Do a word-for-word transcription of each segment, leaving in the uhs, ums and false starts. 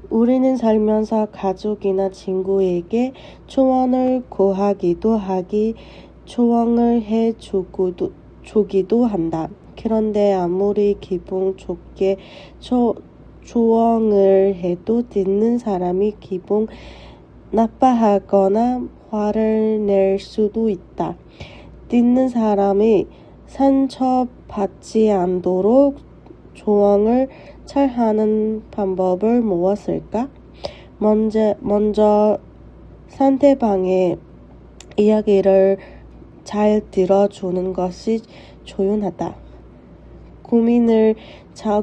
우리는 살면서 가족이나 친구에게 조언을 구하기도 하기, 조언을 해주기도 주기도 한다. 그런데 아무리 기분 좋게 조, 조언을 해도 듣는 사람이 기분 나빠하거나 화를 낼 수도 있다. 듣는 사람이 상처받지 않도록 조언을 잘하는 방법을 무엇일까? 먼저, 먼저 상대방의 이야기를 잘 들어주는 것이 중요하다. 고민을 잘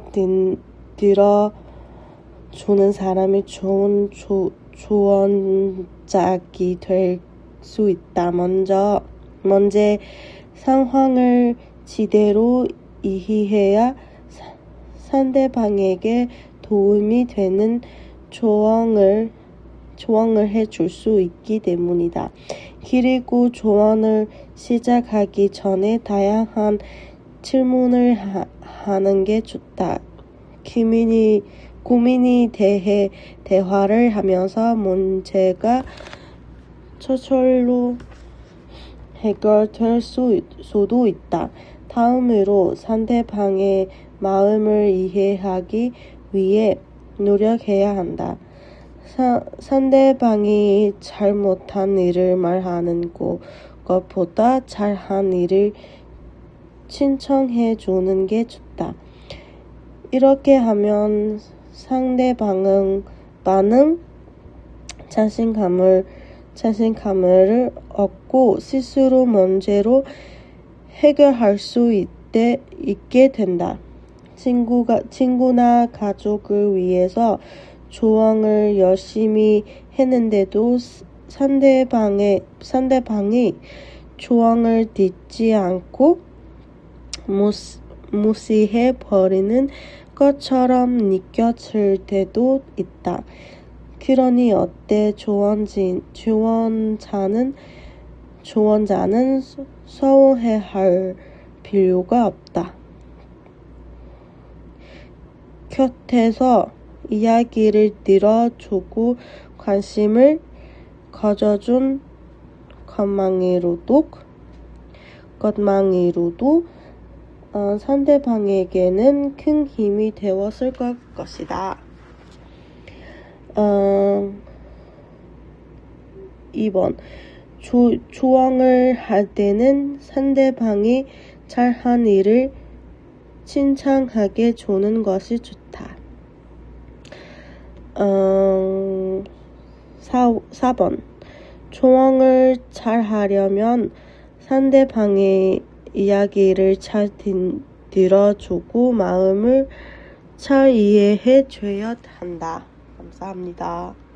들어주는 사람이 좋은 조, 조언자가 될 수 있다. 먼저, 먼저 상황을 제대로 이해해야 상대방에게 도움이 되는 조언을, 조언을 해줄 수 있기 때문이다. 그리고 조언을 시작하기 전에 다양한 질문을 하, 하는 게 좋다. 고민이, 고민이 대해 대화를 하면서 문제가 저절로 해결될 수, 수도 있다. 다음으로 상대방의 마음을 이해하기 위해 노력해야 한다. 사, 상대방이 잘못한 일을 말하는 것보다 잘한 일을 칭찬해 주는 게 좋다. 이렇게 하면 상대방은 많은 자신감을, 자신감을 얻고 스스로 문제로 해결할 수 있게, 있게 된다. 친구가, 친구나 가족을 위해서 조언을 열심히 했는데도 상대방의, 상대방이 조언을 듣지 않고 무시, 무시해 버리는 것처럼 느껴질 때도 있다. 그러니 어때 조언진, 조언자는, 조언자는 서운해할 필요가 없다. 곁에서 이야기를 들어주고 관심을 가져준 것만으로도, 것만으로도 어, 상대방에게는 큰 힘이 되었을 것, 것이다. 어, 이 번 조, 조언을 할 때는 상대방이 잘한 일을 칭찬하게 주는 것이 좋다. 어, 사 번 조언을 잘 하려면 상대방의 이야기를 잘 들어주고 마음을 잘 이해해 줘야 한다. 감사합니다.